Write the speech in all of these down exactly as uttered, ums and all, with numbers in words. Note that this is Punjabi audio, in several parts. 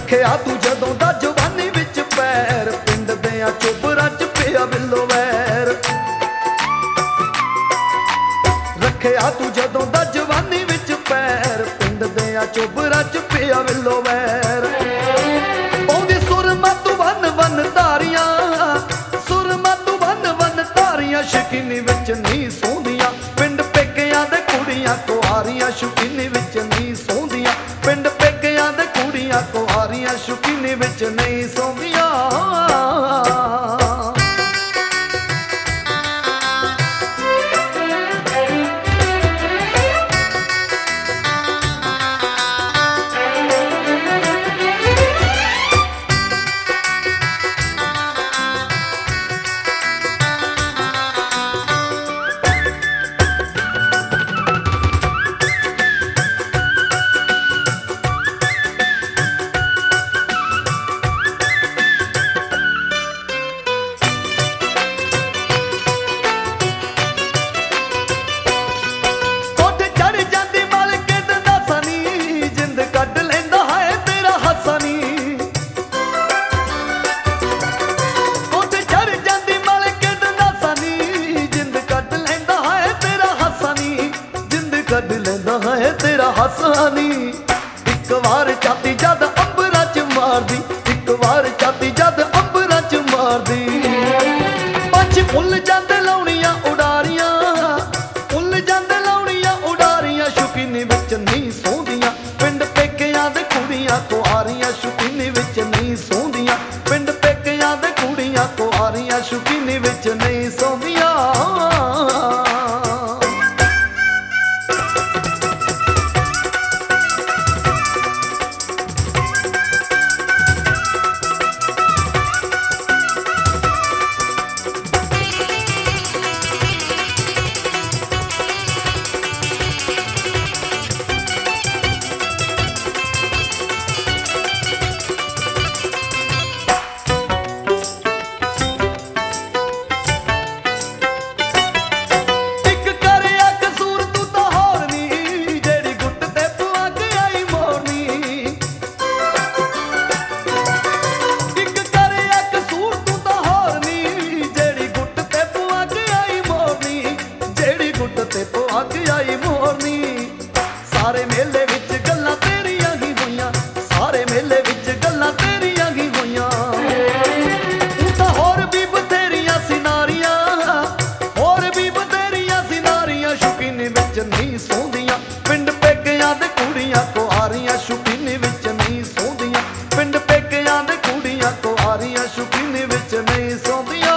ਰੱਖਿਆ ਤੂੰ ਜਦੋਂ ਦਾ ਜਵਾਨੀ ਵਿੱਚ ਪੈਰ, ਪਿੰਡ ਦਿਆਂ ਚੋਬਰਾਂ ਚ ਪਿਆ ਬਿੱਲੋ ਵੈਰ। ਰੱਖਿਆ ਤੂੰ ਜਦੋਂ ਦਾ ਜਵਾਨੀ ਵਿੱਚ ਪੈਰ, ਪਿੰਡ ਦਿਆਂ ਚੋਬਰਾਂ ਚ ਪਿਆ ਬਿੱਲੋ ਵੈਰ। ਪਾਉਂਦੀ ਸੁਰਮਾ ਤੂੰ ਵੰਨ ਵੰਨ ਧਾਰੀਆਂ, ਸੁਰਮਾ ਤੂੰ ਵੰਨ ਵੰਨ ਧਾਰੀਆਂ, ਸ਼ਕੀਨੀ ਵਿੱਚ ਨਹੀਂ ਸੌਂਦੀਆਂ ਪਿੰਡ ਪੇਕਿਆਂ ਦੇ ਕੁੜੀਆਂ ਕੁਆਰੀਆਂ, ਸ਼ਕੀਨੀ ਵਿੱਚ ਨਹੀਂ ਸੌਂਦੀਆਂ ਪਿੰਡ ਪੇਕਿਆਂ ਦੇ ਕੁੜੀਆਂ ਕੁਆਰੀਆਂ, ਸ਼ਕੀਨੀ ਵਿੱਚ ਨਹੀਂ ਸੌਂਦੀਆਂ। ਕੱਢ ਲੈਂਦਾ ਹੈ ਤੇਰਾ ਹਾਸਾ ਨੀ, ਇੱਕ ਵਾਰ ਛਾਤੀ ਜਦ ਅੰਬਰਾਂ ਚ ਮਾਰਦੀ, ਇੱਕ ਵਾਰ ਛਾਤੀ ਜਦ ਅੰਬਰਾਂ ਚ ਮਾਰਦੀ। ਪੰਛੀ ਫੁੱਲ ਜਾਂਦੇ ਲਾਉਣੀਆਂ ਉਡਾਰੀਆਂ, ਫੁੱਲ ਜਾਂਦੇ ਲਾਉਣੀਆਂ ਉਡਾਰੀਆਂ, ਸ਼ੁਕੀਨੀ ਵਿੱਚ ਨਹੀਂ ਸੌਂਦੀਆਂ ਪਿੰਡ ਪੇਕਿਆਂ ਦੇ ਕੁੜੀਆਂ ਕੁਆਰੀਆਂ, ਸ਼ੁਕੀਨੀ ਵਿੱਚ ਨਹੀਂ ਸੌਂਦੀਆਂ ਪਿੰਡ ਪੇਕਿਆਂ ਦੇ ਕੁੜੀਆਂ ਕੁਆਰੀਆਂ, ਸ਼ੁਕੀਨੀ ਵਿੱਚ ਨਹੀਂ ਸੌਂਦੀਆਂ। ਸਾਰੇ ਮੇਲੇ ਵਿੱਚ ਗੱਲਾਂ ਤੇਰੀਆਂ ਹੀ ਹੋਈਆਂ, ਸਾਰੇ ਮੇਲੇ ਵਿੱਚ ਗੱਲਾਂ ਤੇਰੀਆਂ ਹੀ ਹੋਈਆਂ। ਤੂੰ ਤਾਂ ਹੋਰ ਵੀ ਬਥੇਰੀਆਂ ਸਿਨਾਰੀਆਂ, ਹੋਰ ਵੀ ਬਥੇਰੀਆਂ ਸਿਨਾਰੀਆਂ, ਸ਼ੁਕੀਨੀ ਵਿੱਚ ਨਹੀਂ ਸੌਂਦੀਆਂ ਪਿੰਡ ਪੇਕਿਆਂ ਦੇ ਕੁੜੀਆਂ ਕੁਆਰੀਆਂ, ਸ਼ੁਕੀਨੀ ਵਿੱਚ ਨਹੀਂ ਸੌਂਦੀਆਂ ਪਿੰਡ ਪੇਕਿਆਂ ਦੇ ਕੁੜੀਆਂ ਕੁਆਰੀਆਂ, ਸ਼ੁਕੀਨੀ ਵਿੱਚ ਨਹੀਂ ਸੌਂਦੀਆਂ।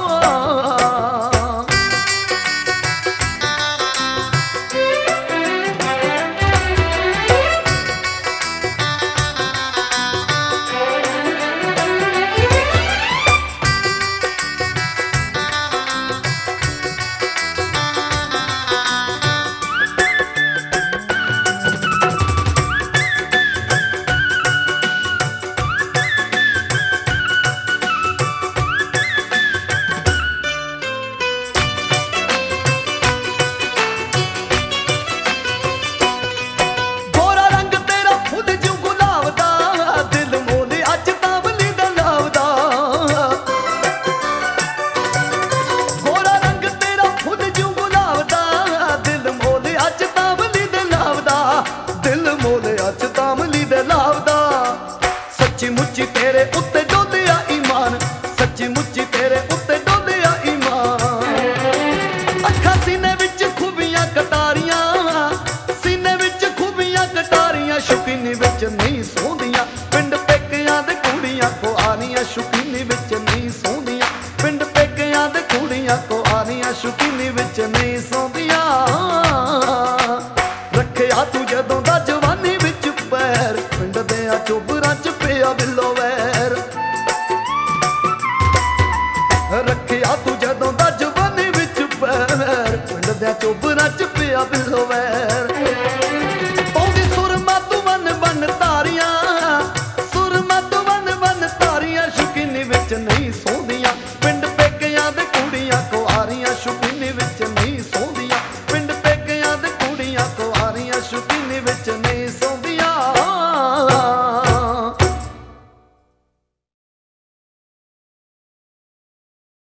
ਸੱਚੀ ਮੁੱਚੀ ਤੇਰੇ ਉੱਤੇ ਡੋਲਿਆ ਈਮਾਨ, ਸੱਚੀ ਮੁੱਚੀ ਤੇਰੇ ਉੱਤੇ ਡੋਲਿਆ ਈਮਾਨ। ਅੱਖਾਂ ਸੀਨੇ ਵਿੱਚ ਖੂਬੀਆਂ ਕਟਾਰੀਆਂ, ਸੀਨੇ ਵਿੱਚ ਖੂਬੀਆਂ ਕਟਾਰੀਆਂ, ਸ਼ੁਕੀਨੀ ਵਿੱਚ ਨਹੀਂ ਸੌਂਦੀਆਂ ਪਿੰਡ ਪੇਕਿਆਂ ਦੇ ਕੁੜੀਆਂ ਕੁਆਰੀਆਂ, ਸ਼ੁਕੀਨੀ ਵਿੱਚ ਨਹੀਂ ਸੌਂਦੀਆਂ ਪਿੰਡ ਪੇਕਿਆਂ ਦੇ ਕੁੜੀਆਂ ਕੁਆਰੀਆਂ, ਸ਼ੁਕੀਨੀ ਵਿੱਚ ਨਹੀਂ ਸੌਂਦੀਆਂ। ਰੱਖਿਆ ਤੂੰ ਜਦੋਂ ਦਾ ਜਵਾਨੀ ਵਿੱਚ ਪੈਰ, ਪਿੰਡ ਦਿਆਂ ਚੋਬਰਾਂ ਚ ਪਿਆ ਬਿੱਲੋ ਵੈਰ। ਰੱਖਿਆ ਤੂੰ ਜਦੋਂ ਦਾ ਜਵਾਨੀ ਵਿੱਚ ਪੈਰ, ਪਿੰਡ ਦਿਆਂ ਚੋਬਰਾਂ ਚ ਪਿਆ ਬਿੱਲੋ ਵੈਰ। ਪਾਉਂਦੀ ਸੁਰਮਾ ਤੂੰ ਵੰਨ ਵੰਨ ਧਾਰੀਆਂ, ਸੁਰਮਾ ਤੂੰ ਵੰਨ ਵੰਨ ਧਾਰੀਆਂ, ਸ਼ੁਕੀਨੀ ਵਿੱਚ ਨਹੀਂ ਸੌਂਦੀਆਂ ਪਿੰਡ ਪੇਕਿਆਂ ਦੇ ਕੁੜੀਆਂ